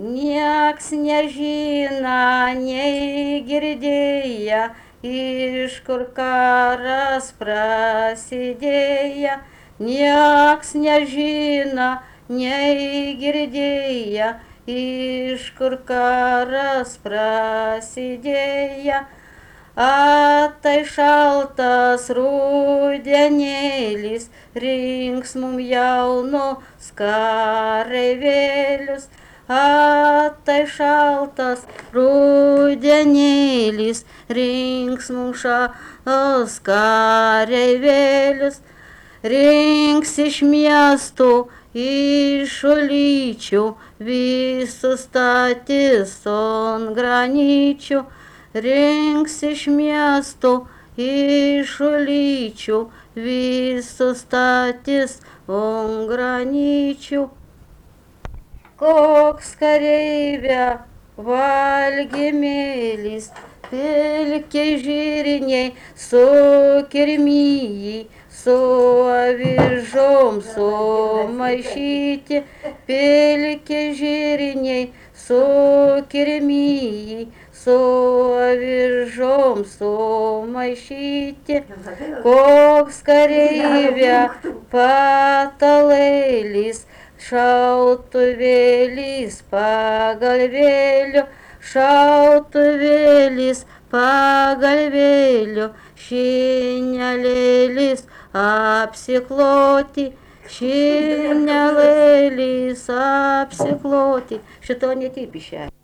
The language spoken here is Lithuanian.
Nieks nežino, nei girdėję, iš kur karas prasidėjo. Nieks nežino, nei girdėję, iš kur karas prasidėjo. Tai šaltas rudenėlis rinks mum jaunus kareivėlius. Tai šaltas rudenėlis rinks mum šaltus kareivėlius. Rinks iš miestų, iš ulyčių, visus statys ant graničių. Rinks iš miestų, iš ulyčių, visus statys ant graničių. Koks kareivė valgymėlis, pilkiai žirniai su kirmijai, su avižom sumaišyti. Pilkiai žirniai su kirmijai, su avižom sumaišyti. Koks kareivė patalėlis, šautuvėlis pagalvėliu, šautuvėlis pagalvėliu, šinelėlis apsikloti, šinelėlis apsikloti. Šito netipišė.